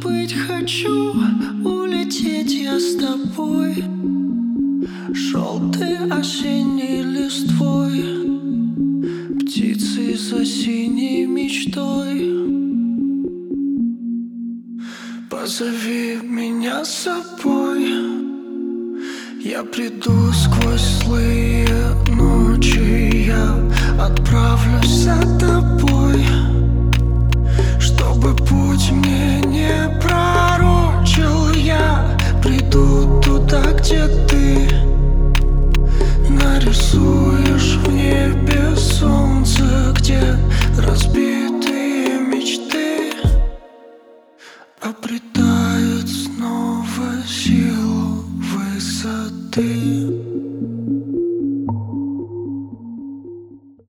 быть хочу, улететь я с тобой желтой осенней листвой, птицей за синей мечтой. Позови меня с собой, я приду сквозь злые ночи, я отправлюсь за тобой, чтобы путь мне не пророчил. Я приду туда, где ты нарисуешь в небе солнце, где разбитые мечты обретают снова силу высоты.